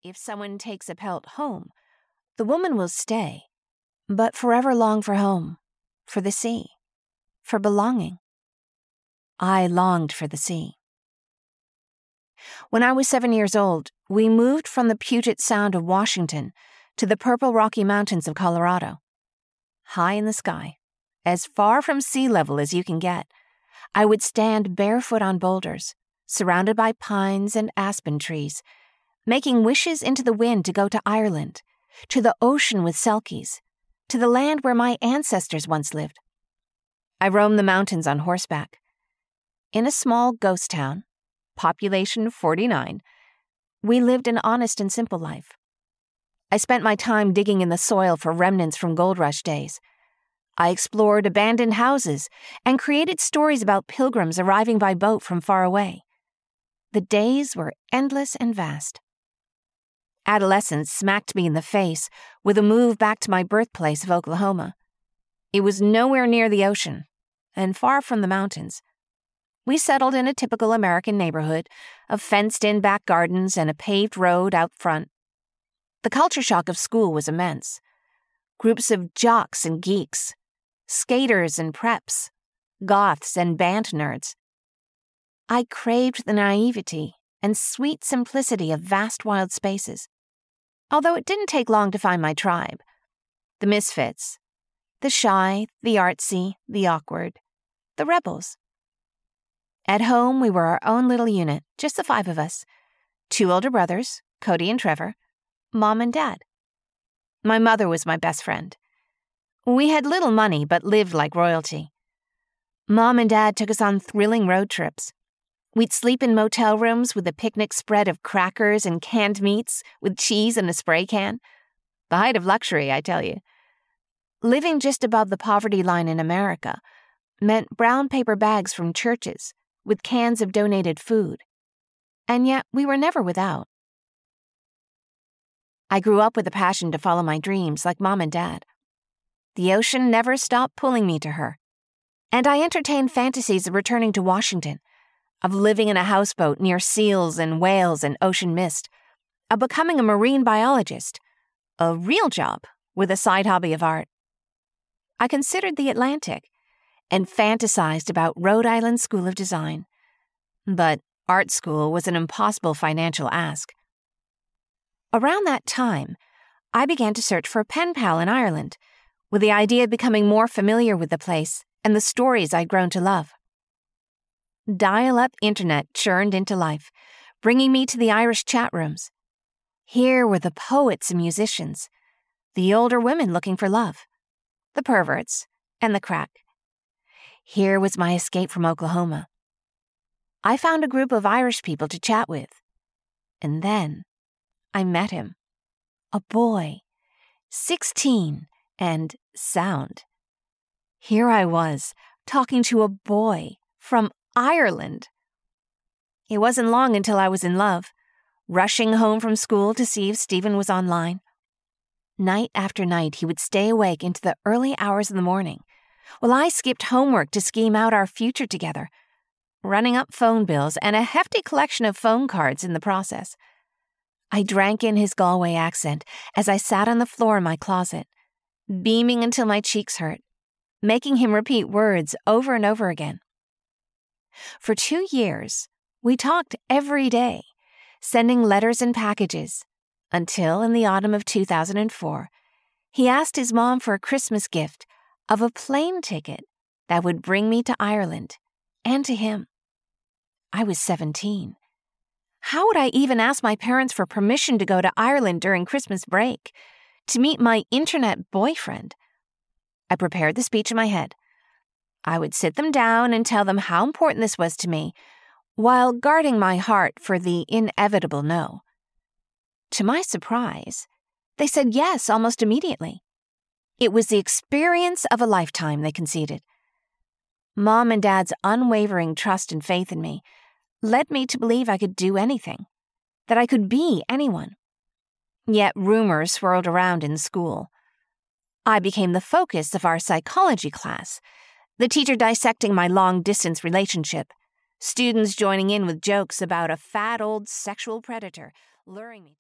If someone takes a pelt home, the woman will stay, but forever long for home, for the sea, for belonging. I longed for the sea. When I was 7 years old, we moved from the Puget Sound of Washington to the purple Rocky Mountains of Colorado. High in the sky, as far from sea level as you can get, I would stand barefoot on boulders, surrounded by pines and aspen trees, making wishes into the wind to go to Ireland, to the ocean with selkies, to the land where my ancestors once lived. I roamed the mountains on horseback. In a small ghost town, population 49, we lived an honest and simple life. I spent my time digging in the soil for remnants from gold rush days. I explored abandoned houses and created stories about pilgrims arriving by boat from far away. The days were endless and vast. Adolescence smacked me in the face with a move back to my birthplace of Oklahoma. It was nowhere near the ocean and far from the mountains. We settled in a typical American neighborhood of fenced-in back gardens and a paved road out front. The culture shock of school was immense. Groups of jocks and geeks, skaters and preps, goths and band nerds. I craved the naivety and sweet simplicity of vast wild spaces, although it didn't take long to find my tribe. The misfits, the shy, the artsy, the awkward, the rebels. At home, we were our own little unit, just the 5 of us. 2 older brothers, Cody and Trevor, Mom and Dad. My mother was my best friend. We had little money, but lived like royalty. Mom and Dad took us on thrilling road trips. We'd sleep in motel rooms with a picnic spread of crackers and canned meats with cheese in a spray can. The height of luxury, I tell you. Living just above the poverty line in America meant brown paper bags from churches with cans of donated food. And yet we were never without. I grew up with a passion to follow my dreams like Mom and Dad. The ocean never stopped pulling me to her. And I entertained fantasies of returning to Washington, of living in a houseboat near seals and whales and ocean mist, of becoming a marine biologist, a real job with a side hobby of art. I considered the Atlantic and fantasized about Rhode Island School of Design. But art school was an impossible financial ask. Around that time, I began to search for a pen pal in Ireland, with the idea of becoming more familiar with the place and the stories I'd grown to love. Dial-up internet churned into life, bringing me to the Irish chat rooms. Here were the poets and musicians, the older women looking for love, the perverts, and the crack. Here was my escape from Oklahoma. I found a group of Irish people to chat with. And then I met him. A boy, 16, and sound. Here I was, talking to a boy from Ireland. It wasn't long until I was in love, rushing home from school to see if Stephen was online. Night after night, he would stay awake into the early hours of the morning, while I skipped homework to scheme out our future together, running up phone bills and a hefty collection of phone cards in the process. I drank in his Galway accent as I sat on the floor in my closet, beaming until my cheeks hurt, making him repeat words over and over again. For 2 years, we talked every day, sending letters and packages, until in the autumn of 2004, he asked his mom for a Christmas gift of a plane ticket that would bring me to Ireland and to him. I was 17. How would I even ask my parents for permission to go to Ireland during Christmas break, to meet my internet boyfriend? I prepared the speech in my head. I would sit them down and tell them how important this was to me, while guarding my heart for the inevitable no. To my surprise, they said yes almost immediately. It was the experience of a lifetime, they conceded. Mom and Dad's unwavering trust and faith in me led me to believe I could do anything, that I could be anyone. Yet rumors swirled around in school. I became the focus of our psychology class, the teacher dissecting my long-distance relationship, students joining in with jokes about a fat old sexual predator luring me.